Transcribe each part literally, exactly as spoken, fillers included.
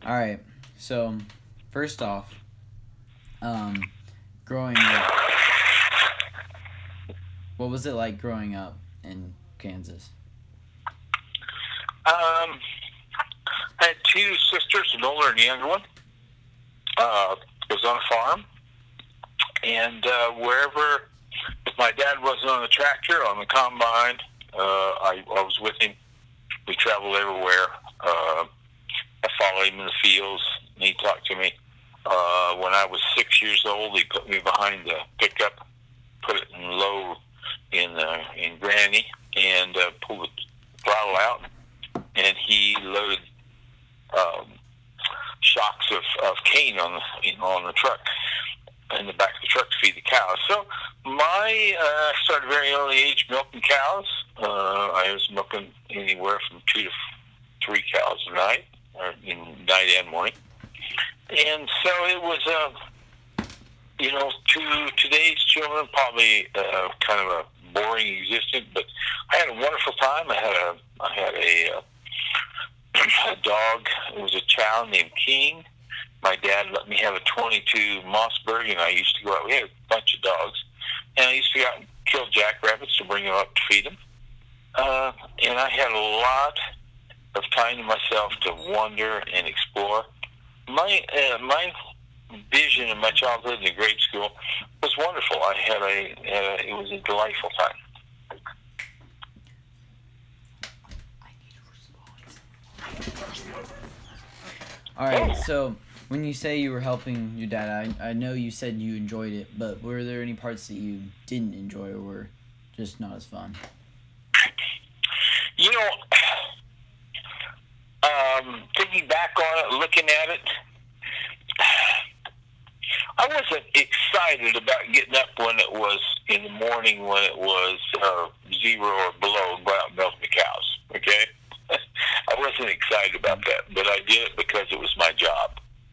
All right. So, first off, um, growing up, what was it like growing up in Kansas? Um, I had two sisters, an older and a younger one. Uh, was on a farm, and uh, wherever, if my dad wasn't on the tractor, on the combine, uh, I, I was with him. We traveled everywhere. Uh, I followed him in the fields, and he talked to me. Uh, when I was six years old, he put me behind the pickup, put it in low in uh, in Granny, and uh, pulled the throttle out, and he loaded um, shocks of, of cane on the you know, on the truck, in the back of the truck to feed the cows. So my uh, started very early age milking cows. Uh, I was milking anywhere from two to three cows a night, or in night and morning. And so it was, uh, you know, to today's children, probably uh, kind of a boring existence. But I had a wonderful time. I had a, I had a, uh, a dog. It was a chow named King. My dad let me have a twenty-two Mossberg, and I used to go out. We had a bunch of dogs, and I used to go out and kill jackrabbits to bring them up to feed them. Uh, and I had a lot of time to myself to wander and explore. My uh, my vision in my childhood in the grade school was wonderful. I had a, had a it was a delightful time. All right. So, when you say you were helping your dad, I I know you said you enjoyed it, but were there any parts that you didn't enjoy or were just not as fun? You know, um, thinking back on it, looking at it, I wasn't excited about getting up when it was in the morning, when it was uh, zero or below, and go out and milk the cows, okay? I wasn't excited about that, but I did it because it was my job.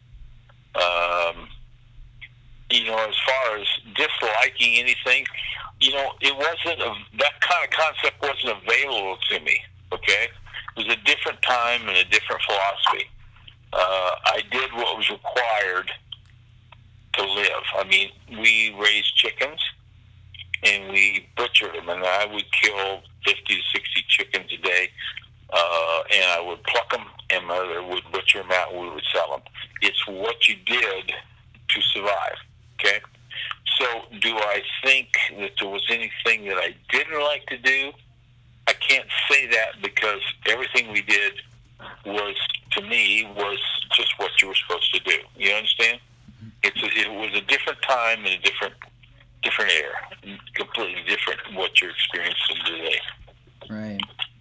Um, you know, as far as disliking anything, you know, it wasn't, a, that kind of concept wasn't available to me, okay? It was a different time and a different philosophy. Uh, I did what was required to live. I mean, we raised chickens, and we butchered them, and I would kill fifty to sixty chickens a day, uh, and I would pluck them, and my mother would butcher them out, and we would sell them. It's what you did to survive, okay? So do I think that there was anything that I didn't like to do? I can't say that, because everything we did was, to me, was just what you were supposed to do. You understand? It's a, it was a different time and a different different era, completely different from what you're experiencing today. Right.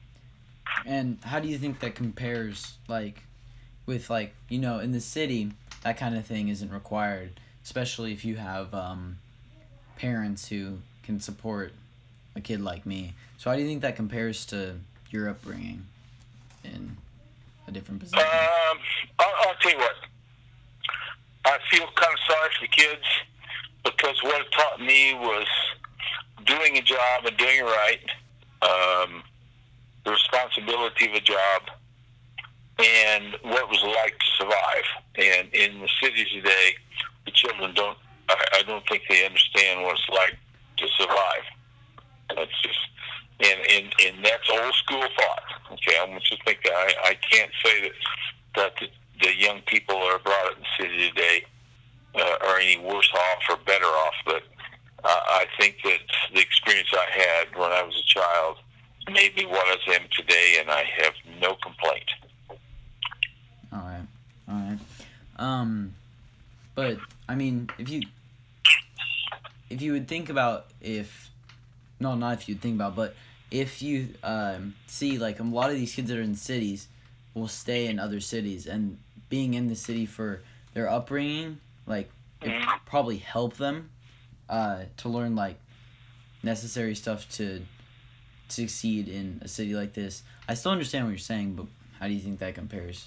And how do you think that compares, like, with, like, you know, in the city, that kind of thing isn't required, especially if you have um, parents who can support a kid like me. So how do you think that compares to your upbringing in a different position? Um, I'll, I'll tell you what. I feel kind of sorry for the kids, because what it taught me was doing a job and doing it right, um, the responsibility of a job, and what it was like to survive. And in the cities today, the children don't, I, I don't think they understand what it's like to survive. That's just, and, and, and that's old school thought. Okay, I want you to think that. I, I can't say that, that the, the young people that are brought up in the city today uh, are any worse off or better off, but uh, I think that the experience I had when I was a child made me what I am today, and I have no complaint. All right, all right. Um, but I mean, if you if you would think about if no, not if you'd think about, but if you um, see like a lot of these kids that are in cities will stay in other cities, and being in the city for their upbringing, like it Mm-hmm. probably help them uh, to learn like necessary stuff to succeed in a city like this. I still understand what you're saying, but how do you think that compares?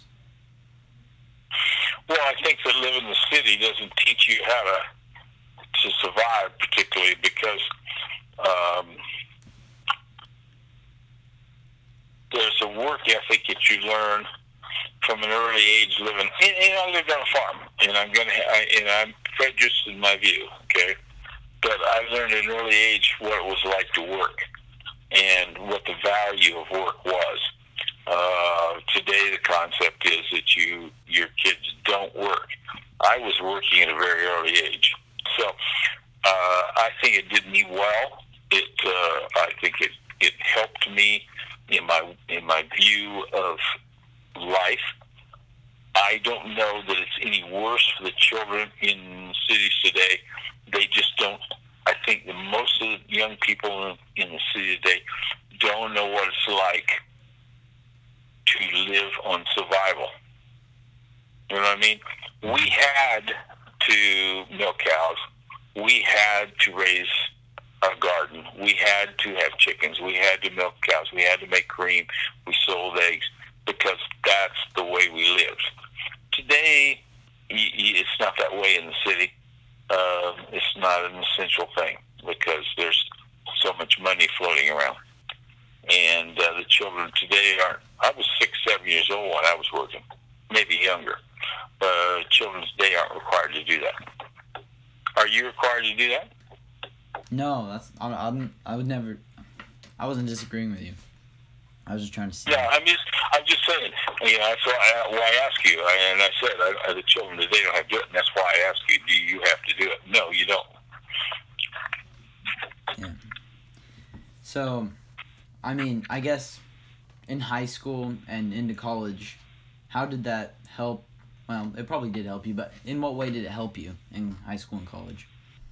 Well, I think that living in the city doesn't teach you how to to survive, particularly because um, there's a work ethic that you learn from an early age living, and, and I lived on a farm, and I'm gonna, I, and I'm prejudiced in my view, okay. But I learned at an early age what it was like to work, and what the value of work was. Uh, today, the concept is that you your kids don't work. I was working at a very early age, so uh, I think it did me well. It, uh, I think it it helped me in my in my view of life. I don't know that it's any worse for the children in cities today. They just don't. I think that most of the young people in, in the city today don't know what it's like to live on survival. You know what I mean? We had to milk cows. We had to raise a garden. We had to have chickens. We had to milk cows. We had to make cream. We sold eggs because that's the way we lived. Today, it's not that way in the city. Uh, it's not an essential thing because there's so much money floating around. And uh, the children today aren't. I was six, seven years old when I was working, maybe younger. Uh, children today aren't required to do that. Are you required to do that? No, that's I'm, I'm I would never. I wasn't disagreeing with you. I was just trying to see. Yeah, I'm just I'm just saying. You know, that's why I, why I ask you. I, and I said I, the children today don't have to do it, and that's why I ask you. Do you have to do it? No, you don't. Yeah. So, I mean, I guess in high school and into college, how did that help? Well, it probably did help you, but in what way did it help you in high school and college?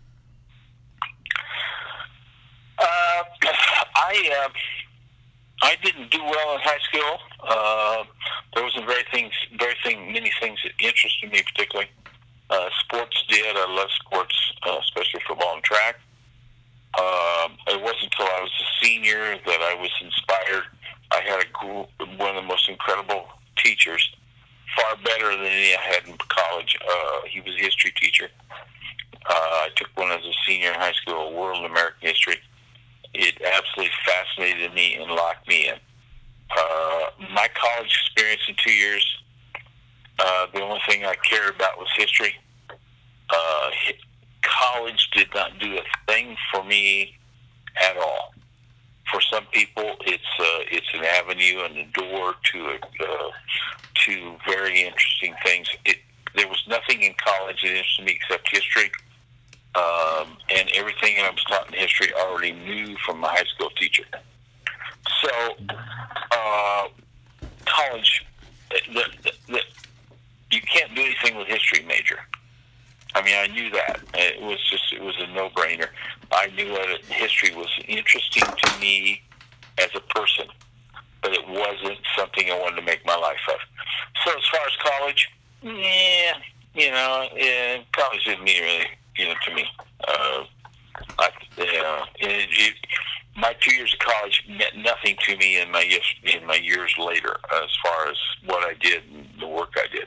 Uh, I uh, I didn't do well in high school. Uh, there wasn't very things, very thing, many things that interested me particularly. Uh, sports did. I love sports, uh, especially football and track. Uh, it wasn't until I was a senior that I was inspired. I had a group, one of the most incredible teachers, far better than any I had in college. Uh, he was a history teacher. Uh, I took one as a senior in high school, World and American History. It absolutely fascinated me and locked me in. Uh, my college experience in two years, uh, the only thing I cared about was history. Uh, college did not do a thing for me at all. For some people, it's uh, it's an avenue and a door to a, uh, to very interesting things. It, there was nothing in college that interested me except history. Um, and everything I was taught in history I already knew from my high school teacher. So, uh, college, the, the, the, you can't do anything with history major. I mean, I knew that. It was just, it was a no-brainer. I knew that history was interesting to me as a person, but it wasn't something I wanted to make my life of. So as far as college, yeah, you know, yeah, college didn't mean really, you know, to me. Uh, I, uh, it, it, my two years of college meant nothing to me in my years, in my years later, as far as what I did and the work I did.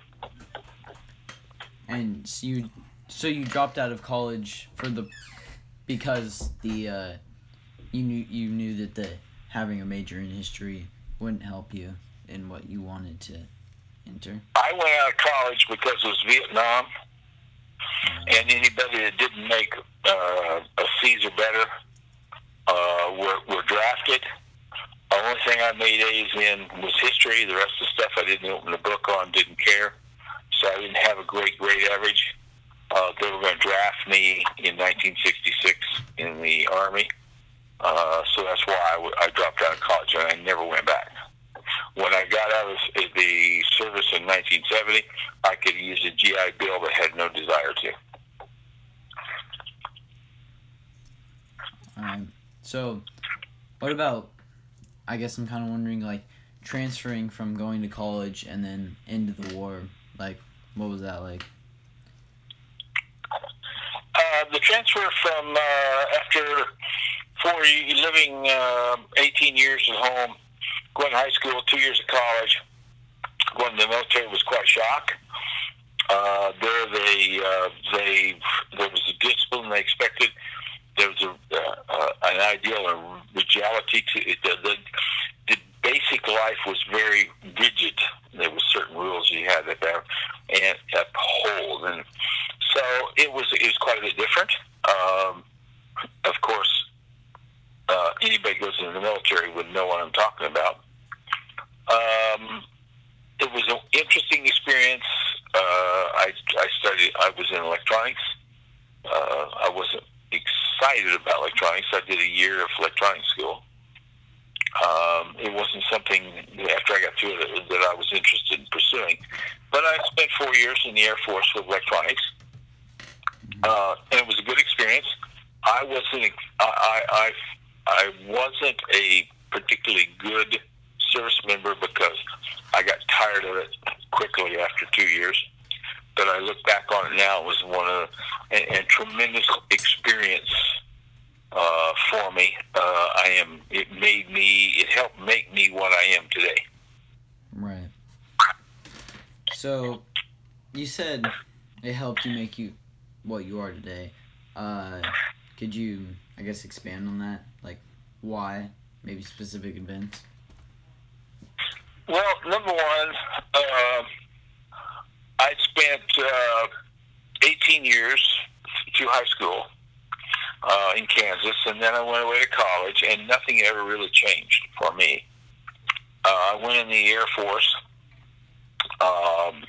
And so you, so you dropped out of college for the, because the, uh, you knew you knew that the having a major in history wouldn't help you in what you wanted to enter. I went out of college because it was Vietnam. And anybody that didn't make uh, a Caesar better uh, were, were drafted. The only thing I made A's in was history. The rest of the stuff I didn't open the book on, didn't care. So I didn't have a great grade average. Uh, they were going to draft me in nineteen sixty-six in the Army. Uh, so that's why I, w- I dropped out of college, and I never went back. When I got out of the service in nineteen seventy, I could use a G I Bill but had no desire to. Um, so, what about, I guess I'm kind of wondering, like, transferring from going to college and then into the war, like, what was that like? Uh, the transfer from, uh, after four, living uh, eighteen years at home, going to high school, two years of college, going to the military was quite a shock. Uh, there they, uh, they, there was a discipline they expected. There was a, uh, uh, an ideal of rigidity to it. The, the, the basic life was very rigid there was certain rules you had to have and uphold, and so it was it was quite a bit different. Um, of course, uh, anybody who goes into the military would know what I'm talking about. Um, it was an interesting experience. Uh, I I studied. I was in electronics. Uh, I wasn't excited about electronics. I did a year of electronics school. Um, it wasn't something after I got through it that I was interested in pursuing. But I spent four years in the Air Force with electronics, uh, and it was a good experience. I wasn't I, I I wasn't a particularly good service member because I got tired of it quickly after two years. But I look back on it now, it was one of a, a tremendous experience uh, for me. Uh, I am. It made me. It helped make me what I am today. Right. So, you said it helped you make you what you are today. Uh, could you, I guess, expand on that? Like, why? Maybe specific events? Well, number one, uh, I spent uh, eighteen years through high school uh, in Kansas, and then I went away to college, and nothing ever really changed for me. Uh, I went in the Air Force. Um,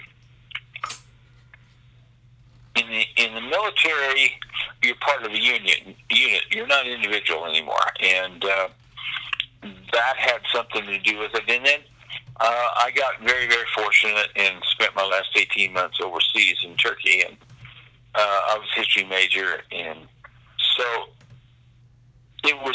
in the in the military, you're part of a union unit. You're not an individual anymore, and uh, that had something to do with it. And then uh, I got very, very fortunate and spent my last eighteen months overseas in Turkey, and uh, I was a history major, and so it was.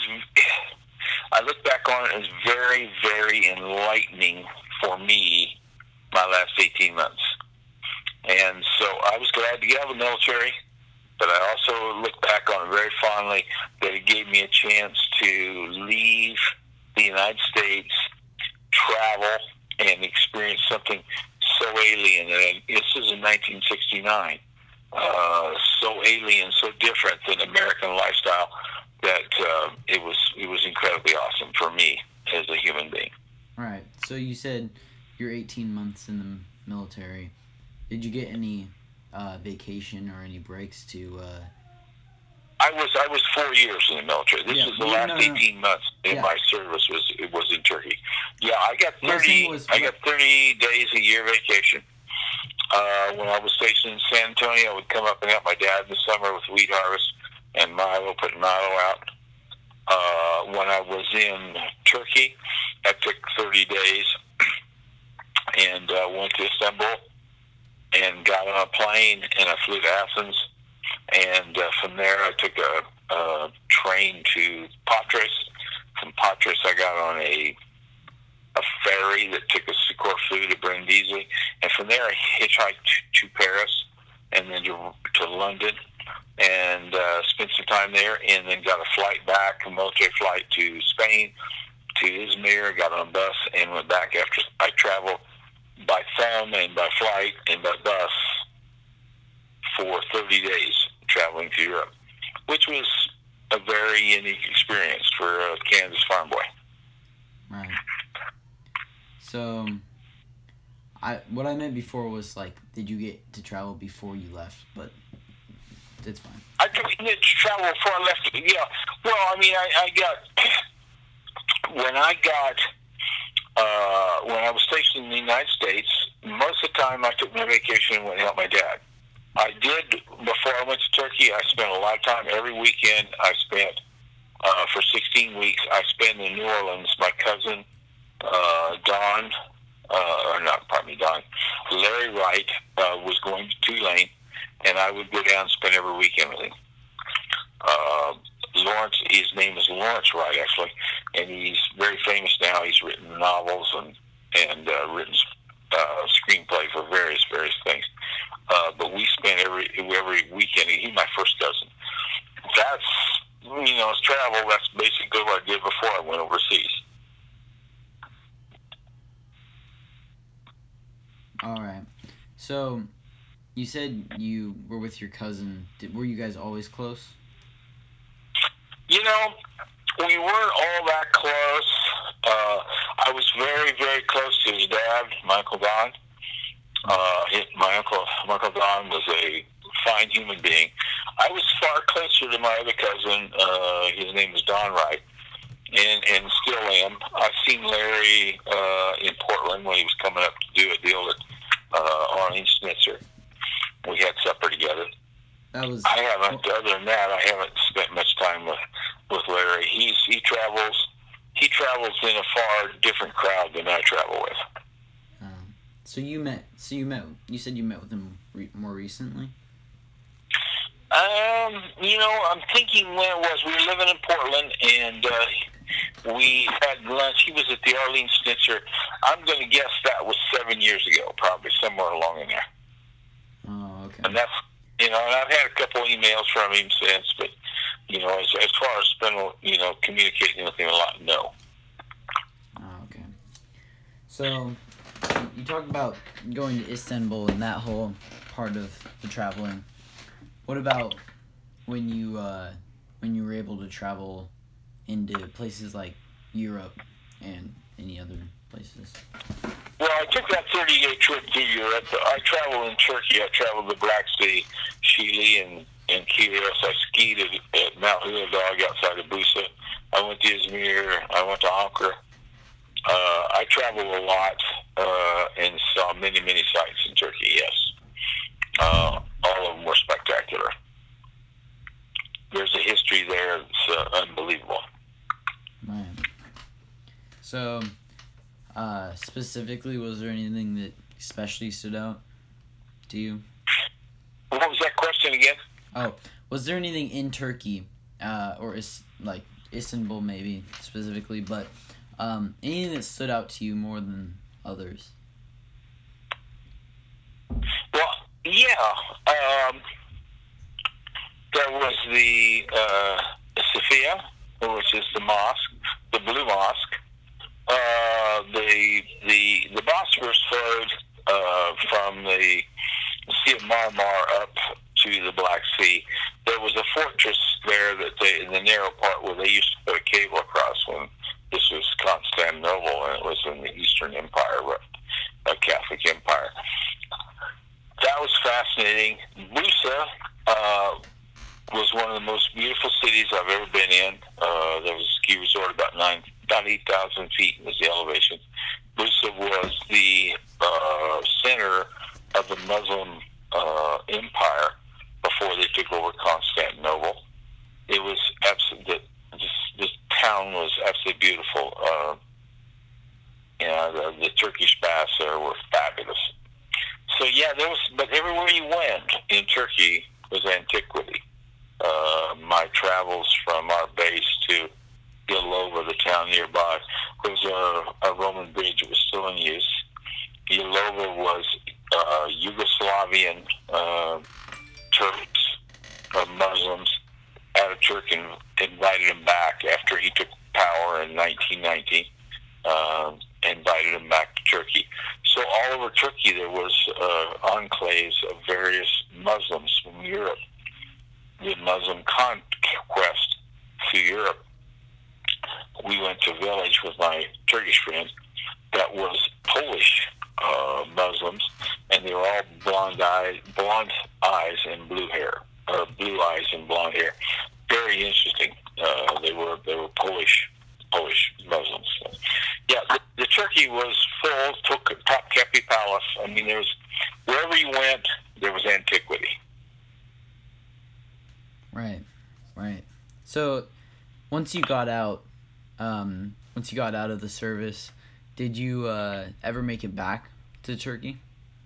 I look back on it as very, very enlightening for me, my last eighteen months. And so I was glad to get out of the military, but I also look back on it very fondly that it gave me a chance to leave the United States, travel, and experience something so alien. And this is in nineteen sixty-nine. Uh, so alien, so different than American lifestyle that uh, it was it was incredibly awesome for me as a human being. All right. So you said you're eighteen months in the military. Did you get any uh, vacation or any breaks to? Uh... I was I was four years in the military. This yeah, was the yeah, last no, no. eighteen months in yeah. my service was it was in Turkey. Yeah, I got Well, thirty. was, I got thirty days a year vacation. Uh, when I was stationed in San Antonio, I would come up and help my dad in the summer with wheat harvest and milo, putting milo out. Uh, when I was in Turkey, I took thirty days and uh, went to Istanbul and got on a plane, and I flew to Athens. And uh, from there, I took a, a train to Patras. From Patras, I got on a a ferry that took us to Corfu to Brindisi. And from there, I hitchhiked to Paris and then to, to London and uh, spent some time there, and then got a flight back, a military flight to Spain, to Izmir, got on a bus, and went back after I traveled by thumb and by flight and by bus for thirty days traveling to Europe, which was a very unique experience for a Kansas farm boy. Right. So, I what I meant before was, like, did you get to travel before you left? But it's fine. I didn't travel before I left. Yeah. Well, I mean, I, I got when I got uh, when I was stationed in the United States. Most of the time, I took my vacation and went and helped my dad. I did before I went to Turkey. I spent a lot of time every weekend. I spent uh, for sixteen weeks. I spent in New Orleans. My cousin uh, Don, uh, or not, pardon me, Don, Larry Wright uh, was going to Tulane, and I would go down and spend every weekend with him. Uh, Lawrence, his name is Lawrence Wright, actually, and he's very famous now. He's written novels and and uh, written uh, screenplay for various various things. Uh, but we spent every every weekend. He's my first cousin. That's, you know, as travel. That's basically what I did before I went overseas. All right. So, you said you were with your cousin. Did, were you guys always close? You know, we weren't all that close. Uh, I was very, very close to his dad, my Uncle Don. Uh, his, my uncle, my Uncle Don was a fine human being. I was far closer to my other cousin. Uh, his name was Don Wright, and, and still am. I've seen Larry uh, in Portland when he was coming up to do a deal at uh, Arlene Schnitzer. We had supper together. That was. I haven't. Other than that, I haven't spent much time with, with Larry. He's he travels. He travels in a far different crowd than I travel with. Um, so you met. So you met. You said you met with him re- more recently. Um, you know, I'm thinking when it was. We were living in Portland, and uh, we had lunch. He was at the Arlene Schnitzer. I'm going to guess that was seven years ago, probably somewhere along in there. Oh, okay. And that's, you know, and I've had a couple emails from him since, but, you know, as, as far as spending, you know, communicating with him a lot, no. Oh, okay. So, you talked about going to Istanbul and that whole part of the traveling. What about when you uh, when you were able to travel into places like Europe and any other places? Well, I took that thirty-day trip through Europe. I traveled in Turkey. I traveled the Black Sea, Şili, and, and Kilyos. I skied at, at Mount Uladag outside of Bursa. I went to Izmir. I went to Ankara. Uh, I traveled a lot uh, and saw many, many sites in Turkey, yes. Uh, all of them were spectacular. There's a history there that's uh, unbelievable. Man. So, uh, specifically, was there anything that especially stood out to you? What was that question again? Oh, was there anything in Turkey, uh, or is like Istanbul maybe specifically, but um, anything that stood out to you more than others? Well, yeah. Um, there was the uh, Sophia, which is the mosque, the Blue Mosque. Uh, the the the Bosphorus flowed uh, from the Sea of Marmar up to the Black Sea. There was a fortress there that they, in the narrow part where they used to put a cable across when this was Constantinople, and it was in the Eastern Empire, a Catholic Empire. That was fascinating. Bursa uh, was one of the most beautiful cities I've ever been in. Uh, there was a ski resort about nine, about eight thousand feet was the elevation. Bursa was the uh, center of the Muslim uh, empire before they took over Constantinople. It was absolutely, this, this town was absolutely beautiful. Uh, you know, the, the Turkish baths there were fabulous. So yeah, there was, but everywhere you went in Turkey was antiquity. Uh, my travels from our base to Yalova, the town nearby, there was a, a Roman bridge that was still in use. Yalova was uh, Yugoslavian uh, Turks or Muslims. Ataturk invited him back after he took power in nineteen ninety. Uh, invited him back to Turkey. So all over Turkey there was uh, enclaves of various Muslims from Europe. The Muslim conquest to Europe. We went to a village with my Turkish friend that was Polish uh, Muslims, and they were all blonde eyes, blonde eyes and blue hair, or blue eyes and blonde hair. Very interesting. Uh, they were they were Polish Polish Muslims. So, yeah, the, the Turkey was full. Took Topkapi Palace. I mean, there was wherever you went, there was antiquity. Right, right. So, once you got out, um, once you got out of the service, did you uh, ever make it back to Turkey?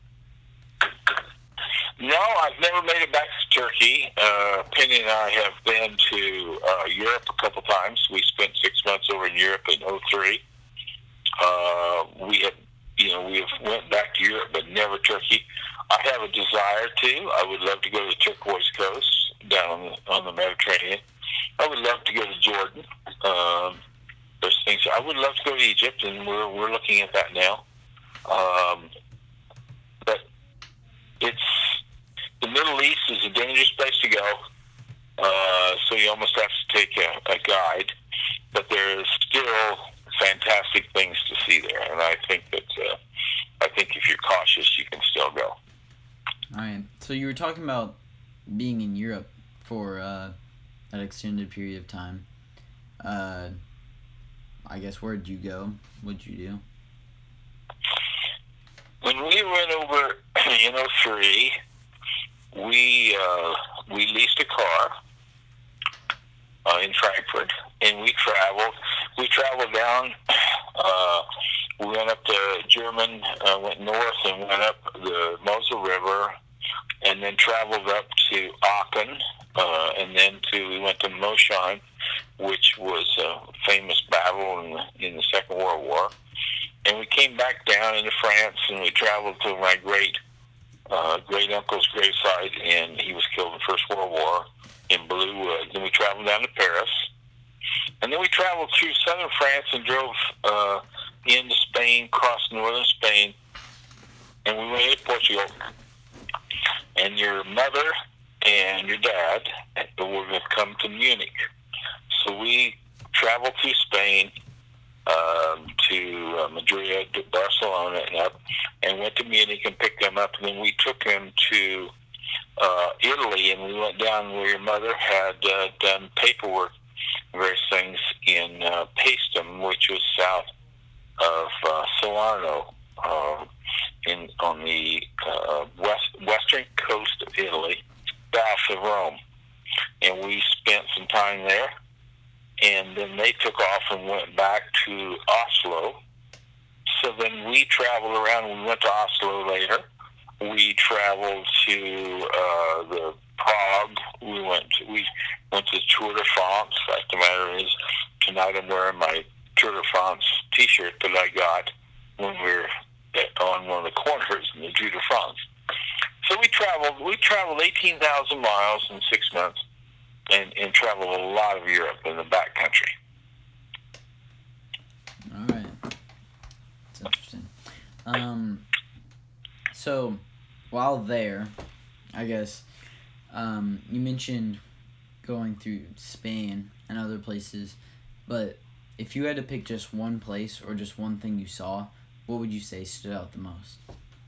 No, I've never made it back to Turkey. Uh, Penny and I have been to uh, Europe a couple times. We spent six months over in Europe in oh three. Uh, we have, you know, we have went back to Europe, but never Turkey. I have a desire to. I would love to go to the Turquoise Coast down on the, on the Mediterranean. I would love to go to Jordan. Um, there's things. I would love to go to Egypt, and we're we're looking at that now. Um, but it's the Middle East is a dangerous place to go. Uh, so you almost have to take a, a guide. But there is still fantastic things to see there, and I think that uh, I think if you're cautious, you can still go. All right. So you were talking about being in Europe for uh, an extended period of time. Uh, I guess where did you go? What did you do? When we went over in oh three, we uh, we leased a car uh, in Frankfurt, and we traveled. We traveled down. Uh, we went up the German, uh, went north, and went up the Mosel River, and then traveled up to Aachen, uh, and then to we went to Mosheim, which was a famous battle in the, in the Second World War. And we came back down into France, and we traveled to my great uh, great uncle's gravesite, and he was killed in the First World War in Blue Woods. And we traveled down to Paris, and then we traveled through southern France and drove uh, into Spain, crossed northern Spain, and we went into Portugal. And your mother and your dad were going to come to Munich, so we traveled through Spain. Um, to uh, Madrid, to Barcelona, and up, and went to Munich and picked them up. And then we took them to uh, Italy, and we went down where your mother had uh, done paperwork, various things in uh, Paestum, which was south of uh, Salerno, uh, in on the uh, west western coast of Italy, south of Rome. And we spent some time there. And then they took off and went back to Oslo. So then we traveled around. We went to Oslo later. We traveled to uh, the Prague. We went to, we went to Tour de France. Fact the matter is, tonight I'm wearing my Tour de France T-shirt that I got when we were at, on one of the corners in the Tour de France. So we traveled. We traveled eighteen thousand miles in six months. And, and travel a lot of Europe in the back country. All right. That's interesting. Um, so, while there, I guess, um, you mentioned going through Spain and other places, but if you had to pick just one place or just one thing you saw, what would you say stood out the most?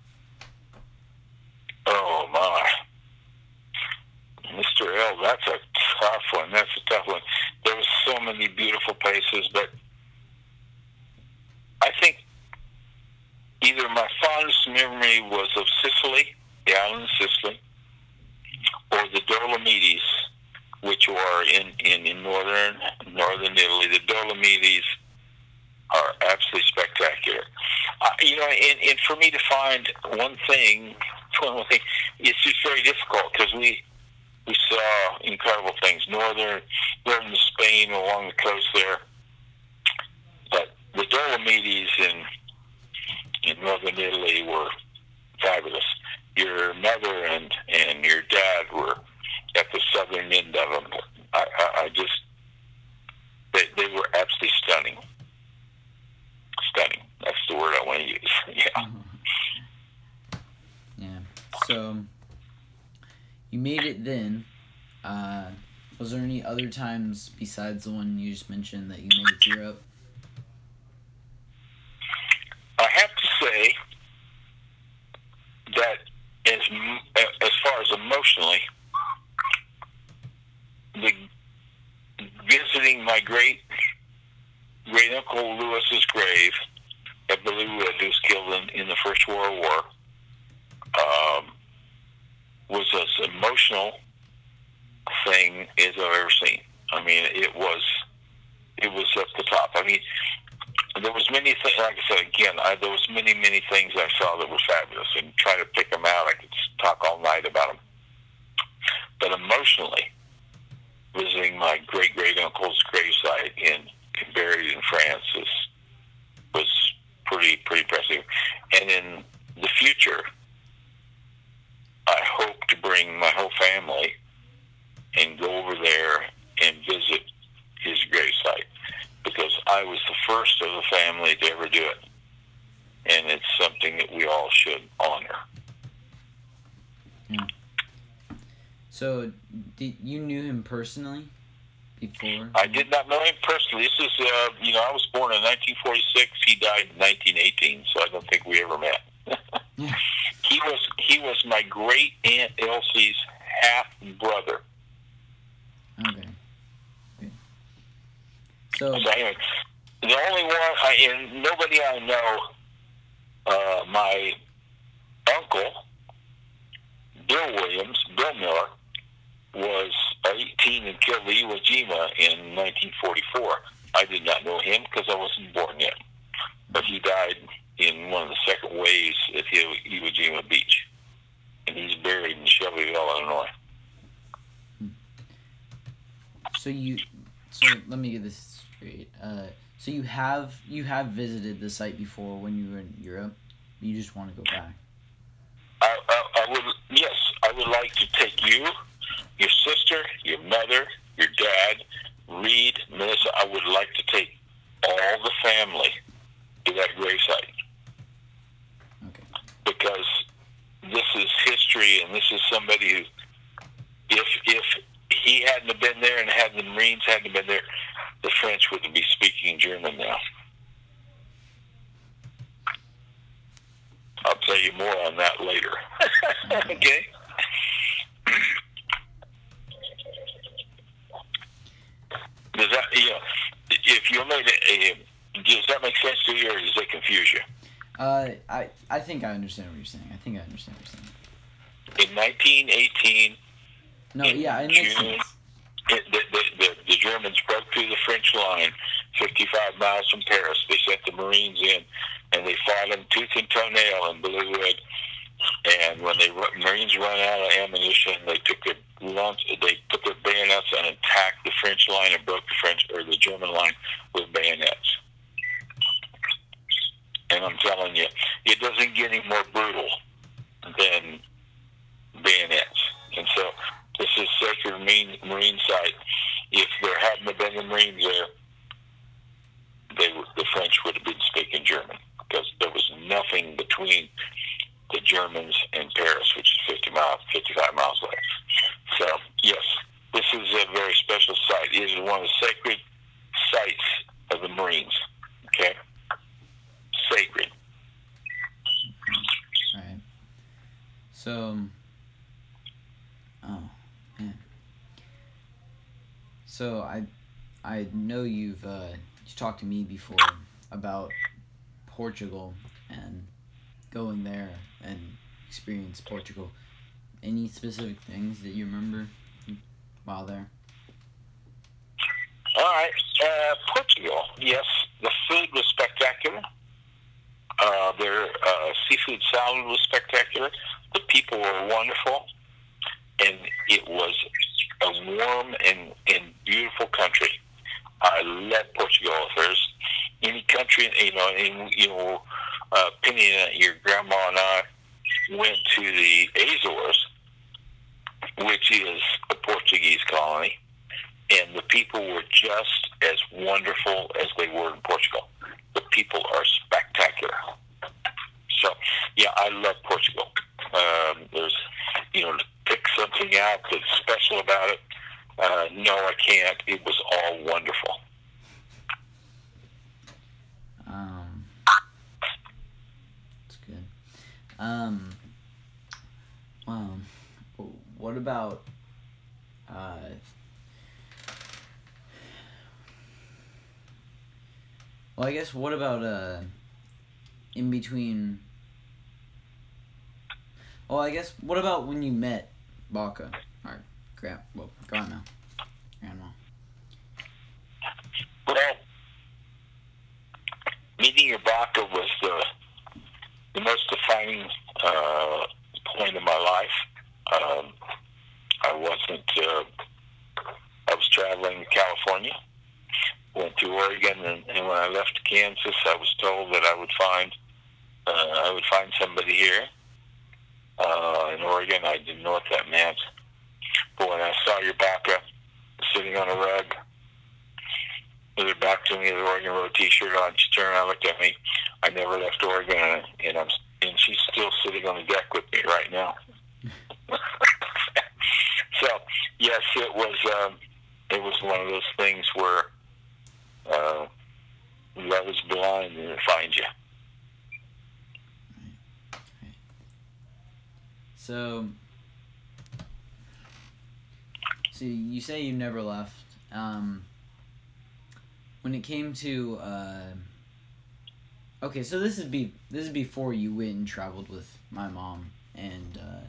Oh, my. Mister L, that's a tough one. That's a tough one. There were so many beautiful places, but I think either my fondest memory was of Sicily, the island of Sicily, or the Dolomites, which are in, in, in northern northern Italy. The Dolomites are absolutely spectacular. Uh, you know, and, and for me to find one thing, one thing, it's just very difficult because we We saw incredible things, northern, northern Spain along the coast there. But the Dolomites in in northern Italy were fabulous. Your mother and, and your dad were at the southern end of them. I, I, I just, they, they were absolutely stunning. Stunning. That's the word I want to use. Yeah. Yeah. So, you made it then. Uh, was there any other times besides the one you just mentioned that you made it to Europe? I have to say that as as far as emotionally, the visiting my great great uncle Lewis's grave at Blue Wood, who was killed in, in the First World War, um, was as emotional thing as I've ever seen. I mean, it was it was at the top. I mean, there was many things. Like I said again, I, there was many many things I saw that were fabulous, and trying to pick them out, I could talk all night about them. But emotionally, visiting my great great uncle's gravesite in buried in France was was pretty pretty impressive. And in the future, I hope to bring my whole family and go over there and visit his gravesite, because I was the first of the family to ever do it, and it's something that we all should honor. Yeah. So, did you knew him personally Before? I did not know him personally. This is, uh, you know, I was born in nineteen forty-six. He died in nineteen eighteen, so I don't think we ever met. Yeah. He was he was my great aunt Elsie's half brother. Okay. Okay. So, So anyway, the only one, I, and nobody I know, uh, my uncle, Bill Williams, Bill Miller, was eighteen and killed the Iwo Jima in nineteen forty-four. I did not know him because I wasn't born yet. But he died in one of the second waves at Iwo Jima Beach. And he's buried in Shelbyville, Illinois. So you, so let me get this straight. Uh, so you have you have visited the site before when you were in Europe. You just want to go back. I, I, I would, yes, I would like to take you, your sister, your mother, your dad, Reed, Melissa. I would like to take all the family to that gravesite. Okay. Because this is history, and this is somebody who, if if he hadn't have been there and had the Marines hadn't have been there, the French wouldn't be speaking German now. I'll tell you more on that later. Okay? Does that, you know, if you made a, a, does that make sense to you, or does it confuse you? Uh, I I think I understand what you're saying. I think I understand what you're saying. In nineteen eighteen, No, in yeah, it makes June, sense. it, the, the, the, the Germans broke through the French line fifty-five miles from Paris. They sent the Marines in, and they fought them tooth and toenail in Blue Wood. And when the Marines run out of ammunition, they took their launch, they put their bayonets and attacked the French line and broke the French or the German line with bayonets. And I'm telling you, it doesn't get any more brutal than bayonets. And so this is sacred Marine, Marine site. If there hadn't been the Marines there, they would, the French would have been speaking German, because there was nothing between the Germans and Paris, which is fifty miles, fifty-five miles away. So, yes, this is a very special site. It is one of the sacred sites of the Marines. Okay? Sacred. All right. So, oh man. So I, I know you've uh, you talked to me before about Portugal and going there and experience Portugal. Any specific things that you remember while there? All right. Uh, Portugal, yes. The food was spectacular. Uh, their uh, seafood salad was spectacular. The people were wonderful. And it was a warm and, and beautiful country. I love Portugal. If there's any country, you know, in, you know, uh, Penny, your grandma and I went to the Azores, which is a Portuguese colony, and the people were just as wonderful as they were in Portugal. The people are spectacular. So, yeah, I love Portugal. Um, there's, you know, to pick something out that's special about it, uh, no, I can't. It was all wonderful. Um, that's good. Um, well, what about, uh, well, I guess, what about, uh, in between, well, I guess, what about when you met Baca, or Grand, well, Grandma, Grandma? Well, meeting your Baca was the, the most defining uh, point in my life. Um, I wasn't, uh, I was traveling to California, went to Oregon, and, and when I left Kansas, I was told that I would find, uh, I would find somebody here uh, in Oregon. I didn't know what that meant. But when I saw your Baca sitting on a rug, with her back to me, the Oregon Road T-shirt on, she turned around and looked at me. I never left Oregon, and I'm and she's still sitting on the deck with me right now. So, yes, it was. Um, it was one of those things where uh, love is blind and it finds you. Right. Right. So, so you say you never left. Um, when it came to uh, okay, so this is be this is before you went and traveled with my mom and uh,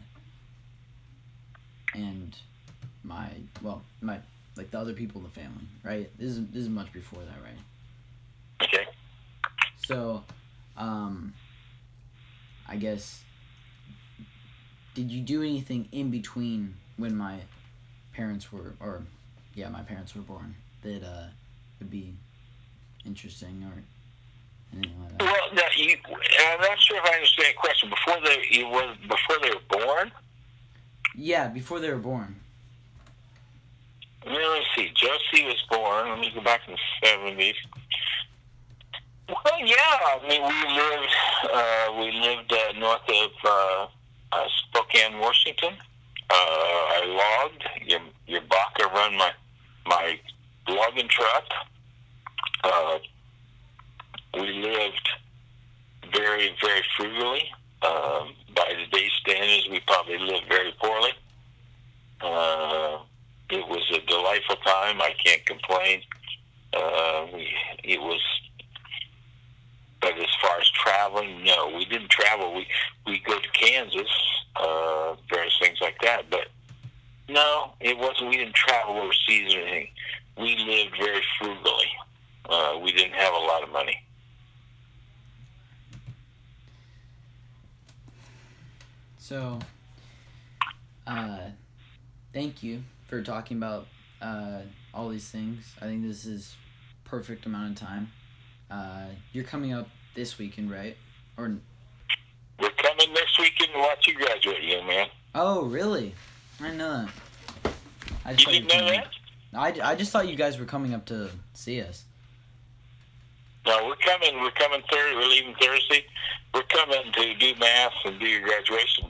and my well my like the other people in the family, right? This is this is much before that, right? Okay. So, um, I guess, did you do anything in between when my parents were, or yeah, my parents were born that uh would be interesting or anything like that? Well, now you, I'm not sure if I understand the question. Before they, it was before they were born. Yeah, before they were born. Let me see. Josie was born. Let me go back in the seventies. Well, yeah. I mean, we lived. Uh, we lived uh, north of uh, uh, Spokane, Washington. Uh, I logged. Your your Baca run my my logging truck. Uh, we lived very, very frugally. Um, by today's standards, we probably lived very poorly. Uh, it was a delightful time. I can't complain. Uh, we, it was, but as far as traveling, no, we didn't travel. We we go to Kansas, uh, various things like that. But no, it wasn't. We didn't travel overseas or anything. We lived very frugally. Uh, we didn't have a lot of money. So, uh, thank you for talking about uh, all these things. I think this is perfect amount of time. Uh, you're coming up this weekend, right? Or we're coming next weekend to watch you graduate, young man. Oh, really? I didn't know that. I You didn't know that? I, I just thought you guys were coming up to see us. No, we're coming. We're coming Thursday. We're leaving Thursday. We're coming to do mass and do your graduation.